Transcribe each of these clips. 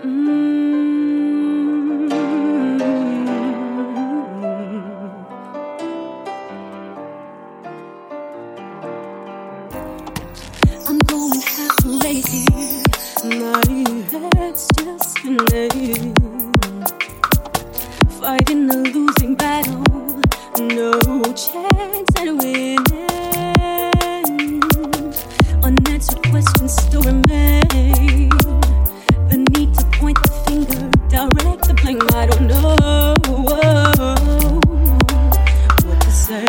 I'm going half lazy, my head's still spinning, fighting a losing battle, no chance at winning. Unanswered questions still remain, the need to point the finger, direct the blame. I don't know what to say.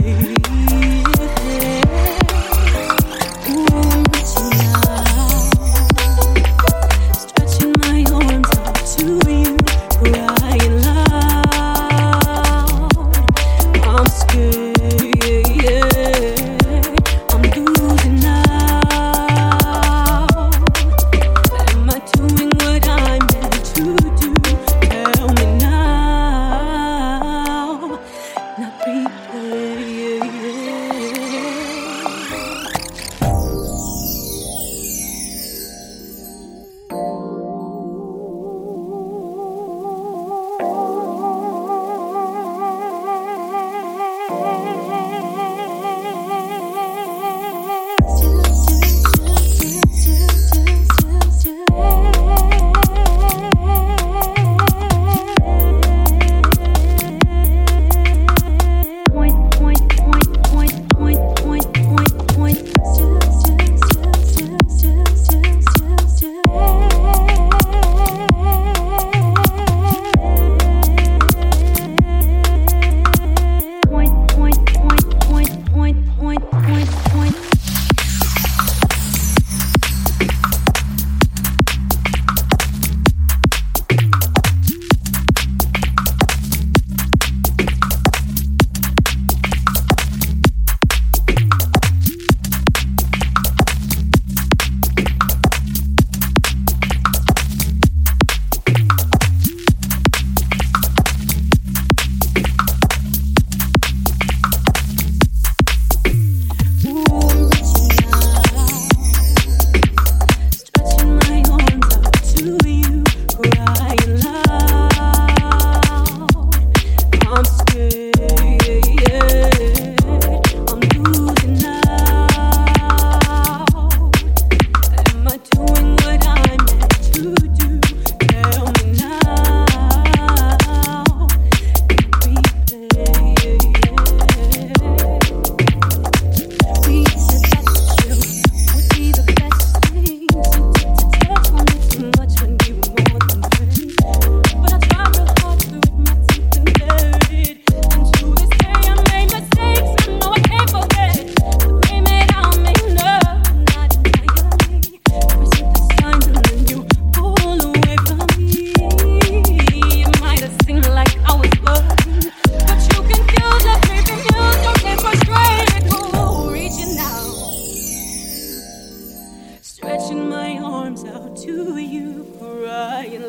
Stretching my arms out to you, crying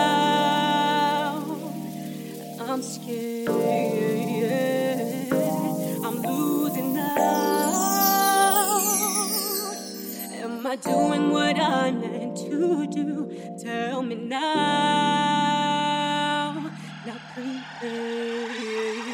loud. I'm scared, I'm losing now. Am I doing what I meant to do? Tell me now, not prepare.